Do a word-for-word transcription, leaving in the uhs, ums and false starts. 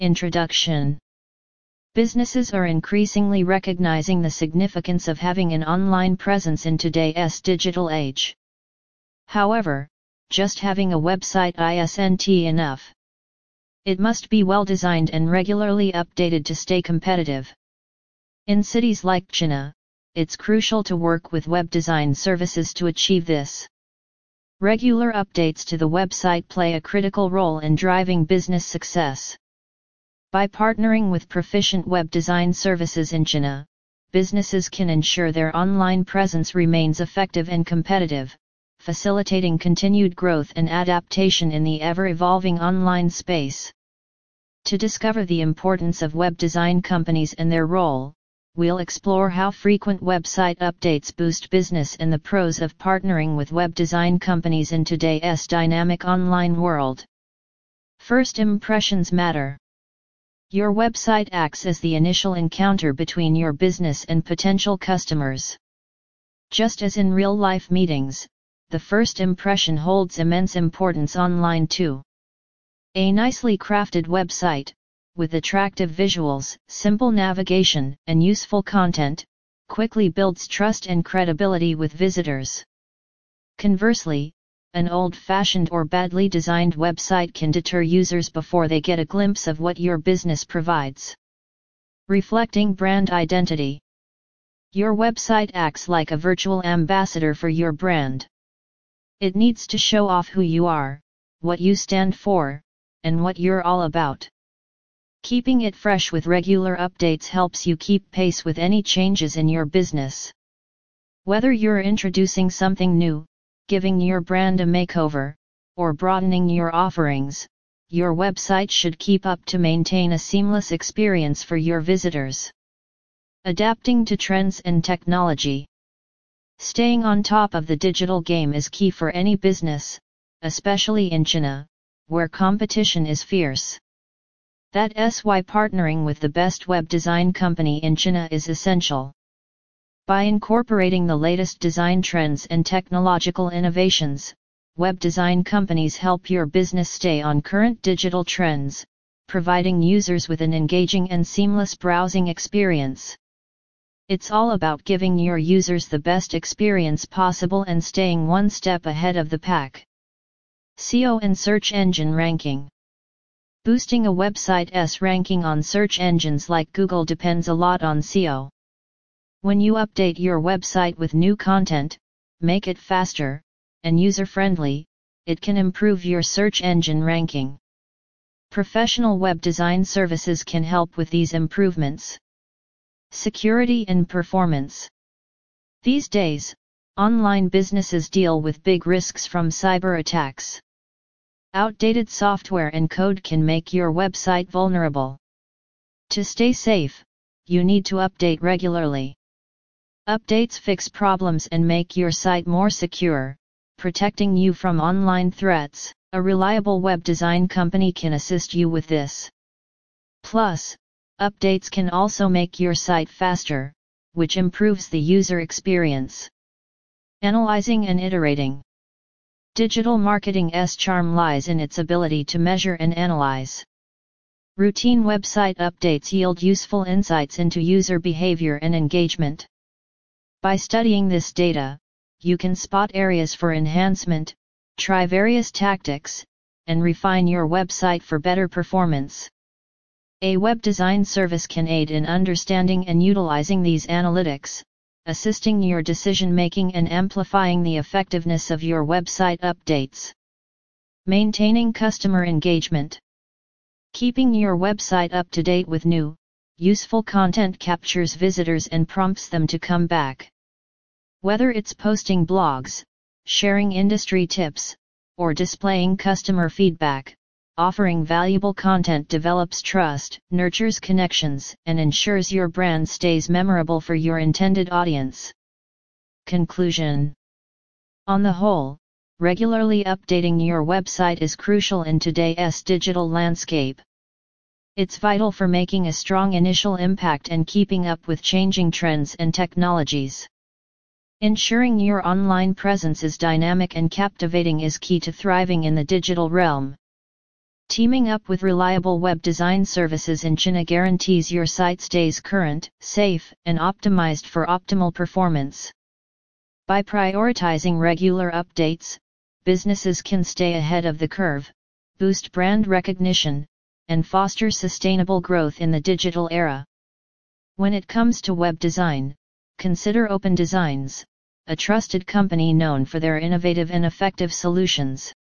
Introduction. Businesses are increasingly recognizing the significance of having an online presence in today's digital age. However, just having a website isn't enough. It must be well designed and regularly updated to stay competitive. In cities like Chennai, it's crucial to work with web design services to achieve this. Regular updates to the website play a critical role in driving business success. By partnering with proficient web design services in Chennai, businesses can ensure their online presence remains effective and competitive, facilitating continued growth and adaptation in the ever-evolving online space. To discover the importance of web design companies and their role, we'll explore how frequent website updates boost business and the pros of partnering with web design companies in today's dynamic online world. First impressions matter. Your website acts as the initial encounter between your business and potential customers. Just as in real-life meetings, the first impression holds immense importance online too. A nicely crafted website, with attractive visuals, simple navigation, and useful content, quickly builds trust and credibility with visitors. Conversely, an old-fashioned or badly designed website can deter users before they get a glimpse of what your business provides. Reflecting brand identity. Your website acts like a virtual ambassador for your brand. It needs to show off who you are, what you stand for, and what you're all about. Keeping it fresh with regular updates helps you keep pace with any changes in your business. Whether you're introducing something new, giving your brand a makeover, or broadening your offerings, your website should keep up to maintain a seamless experience for your visitors. Adapting to trends and technology. Staying on top of the digital game is key for any business, especially in Chennai, where competition is fierce. That's why partnering with the best web design company in Chennai is essential. By incorporating the latest design trends and technological innovations, web design companies help your business stay on current digital trends, providing users with an engaging and seamless browsing experience. It's all about giving your users the best experience possible and staying one step ahead of the pack. S E O and search engine ranking. Boosting a website's ranking on search engines like Google depends a lot on S E O. When you update your website with new content, make it faster and user-friendly, it can improve your search engine ranking. Professional web design services can help with these improvements. Security and performance. These days, online businesses deal with big risks from cyber attacks. Outdated software and code can make your website vulnerable. To stay safe, you need to update regularly. Updates fix problems and make your site more secure, protecting you from online threats. A reliable web design company can assist you with this. Plus, updates can also make your site faster, which improves the user experience. Analyzing and iterating. Digital marketing's charm lies in its ability to measure and analyze. Routine website updates yield useful insights into user behavior and engagement. By studying this data, you can spot areas for enhancement, try various tactics, and refine your website for better performance. A web design service can aid in understanding and utilizing these analytics, assisting your decision-making and amplifying the effectiveness of your website updates. Maintaining customer engagement. Keeping your website up to date with new, useful content captures visitors and prompts them to come back. Whether it's posting blogs, sharing industry tips, or displaying customer feedback, offering valuable content develops trust, nurtures connections, and ensures your brand stays memorable for your intended audience. Conclusion. On the whole, regularly updating your website is crucial in today's digital landscape. It's vital for making a strong initial impact and keeping up with changing trends and technologies. Ensuring your online presence is dynamic and captivating is key to thriving in the digital realm. Teaming up with reliable web design services in China guarantees your site stays current, safe, and optimized for optimal performance. By prioritizing regular updates, businesses can stay ahead of the curve, boost brand recognition, and foster sustainable growth in the digital era. When it comes to web design, consider Open Designs, a trusted company known for their innovative and effective solutions.